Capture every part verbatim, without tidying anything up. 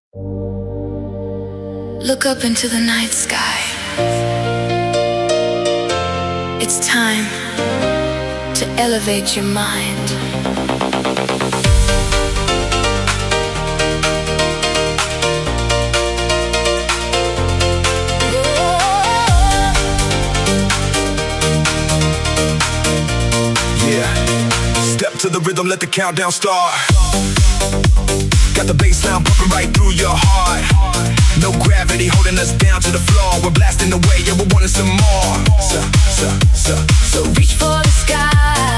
Look up into the night sky. It's time to elevate your mind. Yeah, step to the rhythm, let the countdown start. Got the bass sound pumping right through your heart. No gravity holding us down to the floor. We're blasting away, yeah, we're wanting some more. So, so, so, so reach for the sky.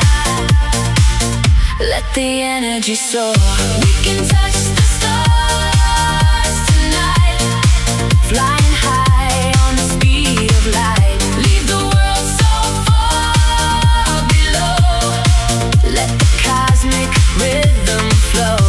Let the energy soar. We can touch the stars tonight. Flying high on the speed of light. Leave the world so far below. Let the cosmic rhythm flow.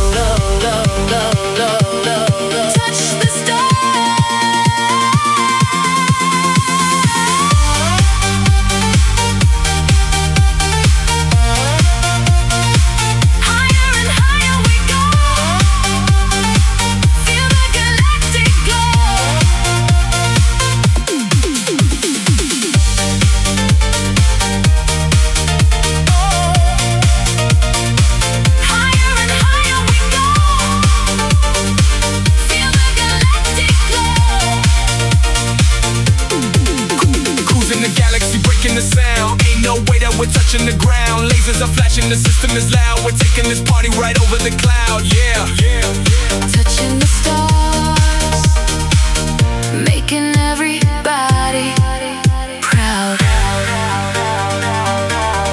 We're touching the ground, lasers are flashing, the system is loud. We're taking this party right over the cloud, yeah, yeah, yeah. Touching the stars, making everybody proud.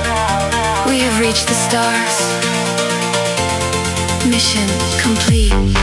We have reached the stars. Mission complete.